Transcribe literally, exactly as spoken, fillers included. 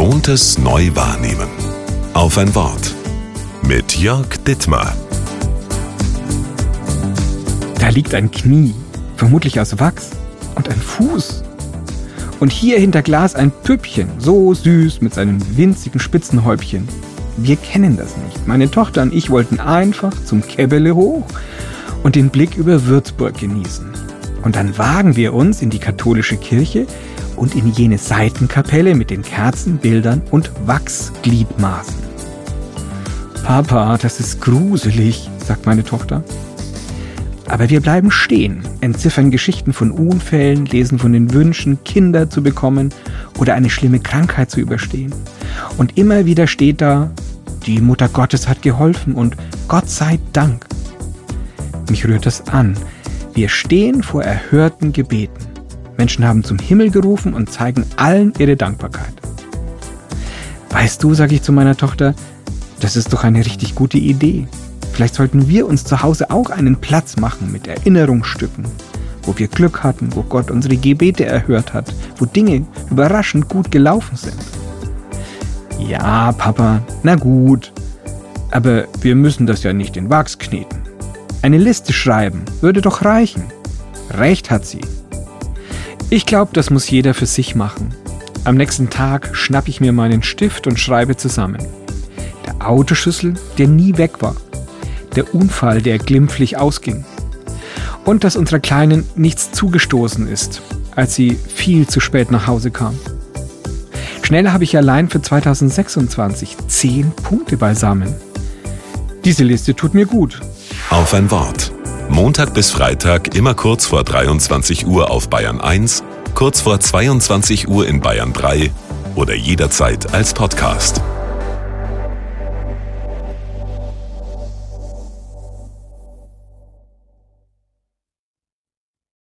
Gewohntes neu wahrnehmen. Auf ein Wort. Mit Jörg Dittmar. Da liegt ein Knie, vermutlich aus Wachs, und ein Fuß. Und hier hinter Glas ein Püppchen, so süß mit seinen winzigen Spitzenhäubchen. Wir kennen das nicht. Meine Tochter und ich wollten einfach zum Käbbele hoch und den Blick über Würzburg genießen. Und dann wagen wir uns in die katholische Kirche und in jene Seitenkapelle mit den Kerzen, Bildern und Wachsgliedmaßen. Papa, das ist gruselig, sagt meine Tochter. Aber wir bleiben stehen, entziffern Geschichten von Unfällen, lesen von den Wünschen, Kinder zu bekommen oder eine schlimme Krankheit zu überstehen. Und immer wieder steht da, die Mutter Gottes hat geholfen und Gott sei Dank. Mich rührt das an. Wir stehen vor erhörten Gebeten. Menschen haben zum Himmel gerufen und zeigen allen ihre Dankbarkeit. Weißt du, sage ich zu meiner Tochter, das ist doch eine richtig gute Idee. Vielleicht sollten wir uns zu Hause auch einen Platz machen mit Erinnerungsstücken, wo wir Glück hatten, wo Gott unsere Gebete erhört hat, wo Dinge überraschend gut gelaufen sind. Ja, Papa, na gut, aber wir müssen das ja nicht in Wachs kneten. Eine Liste schreiben würde doch reichen. Recht hat sie. Ich glaube, das muss jeder für sich machen. Am nächsten Tag schnapp ich mir meinen Stift und schreibe zusammen. Der Autoschlüssel, der nie weg war. Der Unfall, der glimpflich ausging. Und dass unserer Kleinen nichts zugestoßen ist, als sie viel zu spät nach Hause kam. Schnell habe ich allein für zweitausendsechsundzwanzig zehn Punkte beisammen. Diese Liste tut mir gut. Auf ein Wort. Montag bis Freitag immer kurz vor dreiundzwanzig Uhr auf Bayern eins, kurz vor zweiundzwanzig Uhr in Bayern drei oder jederzeit als Podcast.